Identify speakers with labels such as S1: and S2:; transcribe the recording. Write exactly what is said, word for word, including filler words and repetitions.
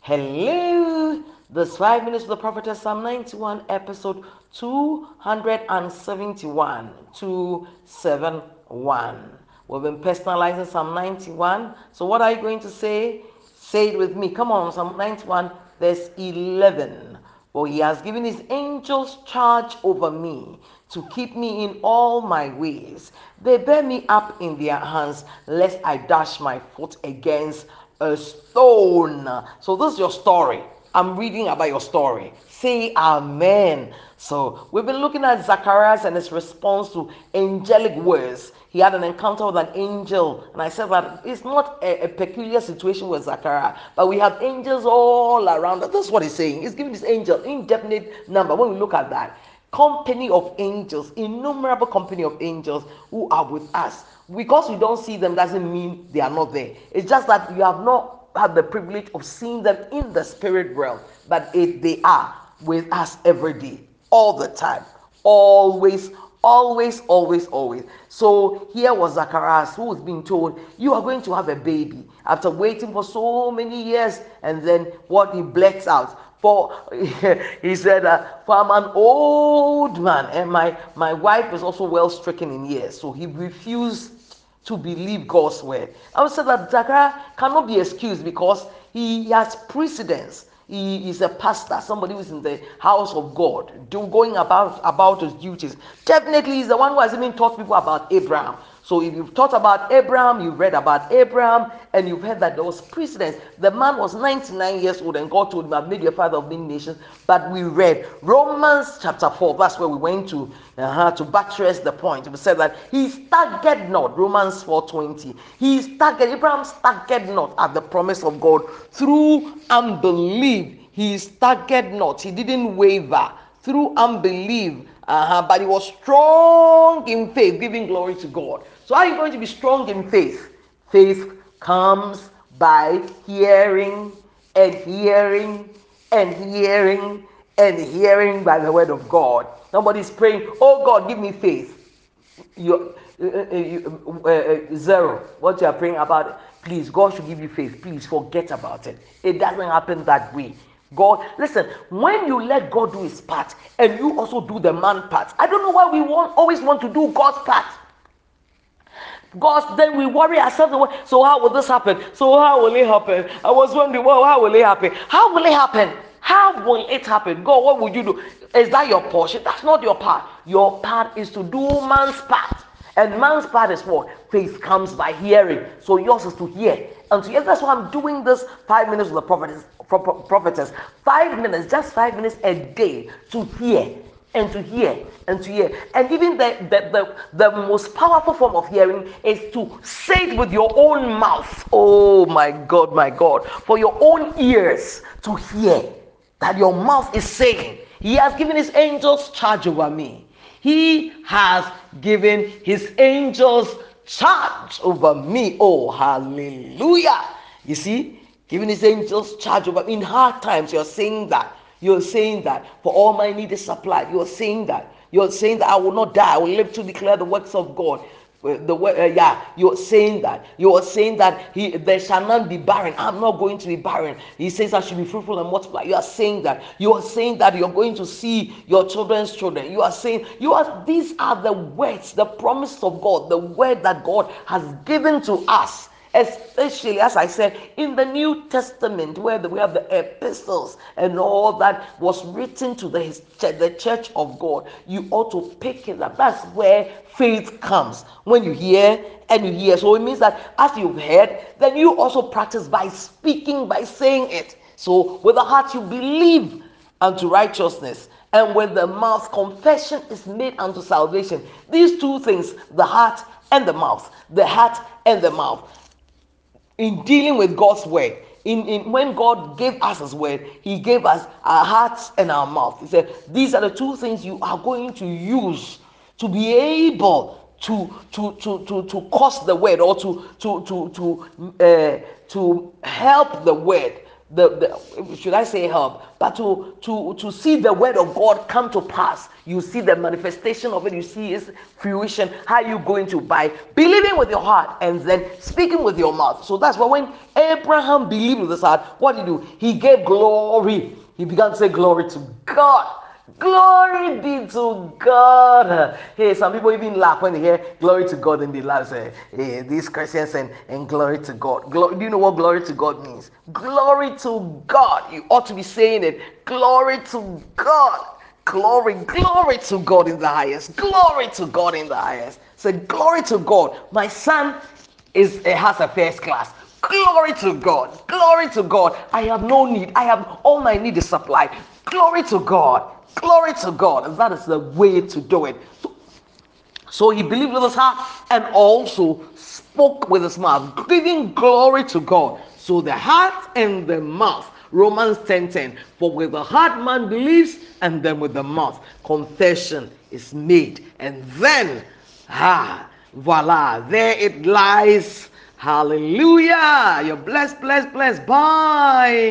S1: Hello, this five minutes of the prophetess, Psalm ninety-one, episode two hundred seventy-one. two seventy-one. We've been personalizing Psalm ninety-one. So, what are you going to say? Say it with me. Come on, Psalm ninety-one, verse eleven. For he has given his angels charge over me to keep me in all my ways. They bear me up in their hands, lest I dash my foot against a stone. So this is your story. I'm reading about your story. Say amen. So we've been looking at Zacharias and his response to angelic words. He had an encounter with an angel, and I said that it's not a, a peculiar situation with Zachariah, but we have angels all around us. That's what he's saying. He's giving this angel indefinite number. When we look at that, company of angels, innumerable company of angels who are with us. Because we don't see them doesn't mean they are not there. It's just that you have not had the privilege of seeing them in the spirit realm, but it, they are with us every day, all the time, always, always, always, always. So here was Zacharias, who was being told, you are going to have a baby, after waiting for so many years. And then what he blurts out, for he said, uh, for I'm an old man, and my my wife is also well stricken in years. So he refused to believe God's word. I would say that Zachariah cannot be excused because he has precedence. He is a pastor, somebody who is in the house of God, do, going about, about his duties. Definitely, he's the one who has even taught people about Abraham. So if you've taught about Abraham, you've read about Abraham, and you've heard that there was precedence. The man was ninety-nine years old, and God told him, I've made you a father of many nations. But we read Romans chapter four, that's where we went to, uh-huh, to buttress the point. We said that he staggered not, Romans four twenty. He staggered, Abraham staggered not at the promise of God through unbelief. He staggered not, he didn't waver through unbelief. Uh-huh, but he was strong in faith, giving glory to God. So are you going to be strong in faith? Faith comes by hearing and hearing and hearing and hearing by the word of God. Nobody's praying, oh God, give me faith. You, uh, uh, you uh, uh, zero. What you are praying about, please, God should give you faith. Please forget about it. It doesn't happen that way. God, listen, when you let God do his part and you also do the man part, I don't know why we want always want to do God's part. God, then we worry ourselves. So how will this happen? So how will it happen? I was wondering, well, how will it happen? How will it happen? How will it happen? God, what would you do? Is that your portion? That's not your part. Your part is to do man's part. And man's part is what? Faith comes by hearing. So yours is to hear. And to hear, that's why I'm doing this five minutes with the prophetess. prophetess. Five minutes, just five minutes a day to hear. And to hear and to hear. And even the, the, the, the most powerful form of hearing is to say it with your own mouth. Oh my God, my God. For your own ears to hear that your mouth is saying, he has given his angels charge over me. He has given his angels charge over me. Oh, hallelujah. You see, giving his angels charge over me. In hard times, you're saying that. You're saying that for all my need is supplied. You're saying that. You're saying that I will not die. I will live to declare the works of God. The uh, yeah, you're saying that. You're saying that he there shall none be barren. I'm not going to be barren. He says I should be fruitful and multiply. You are saying that. You are saying that you're going to see your children's children. You are saying you are. These are the words, the promise of God, the word that God has given to us. Especially, as I said, in the New Testament, where we have the epistles and all that was written to the, the church of God, you ought to pick it up. That's where faith comes. When you hear and you hear. So it means that as you've heard, then you also practice by speaking, by saying it. So with the heart you believe unto righteousness, and with the mouth confession is made unto salvation. These two things, the heart and the mouth, the heart and the mouth. In dealing with God's word, in, in when God gave us his word, he gave us our hearts and our mouth. He said, these are the two things you are going to use to be able to to to to, to cause the word, or to to to to uh, to help the word the, the should I say help, but to to to see the word of God come to pass. You see the manifestation of it, you see its fruition. How are you going to? By believing with your heart and then speaking with your mouth. So that's why when Abraham believed with his heart, what did he do? He gave glory. He began to say glory to God. Glory be to God. Hey, some people even laugh when they hear glory to God, and they laugh, say, hey, these Christians and, and glory to God. Glo- do you know what glory to God means? Glory to God. You ought to be saying it. Glory to God. Glory, glory to God in the highest. Glory to God in the highest. Say, glory to God. My son is has a first class. Glory to God. Glory to God. I have no need. I have all my need is supplied. Glory to God. Glory to God. And that is the way to do it. So he believed with his heart and also spoke with his mouth, giving glory to God. So the heart and the mouth. Romans ten ten. For with the heart man believes, and then with the mouth confession is made. And then, ah, voila, there it lies. Hallelujah. You're blessed, blessed, blessed. Bye.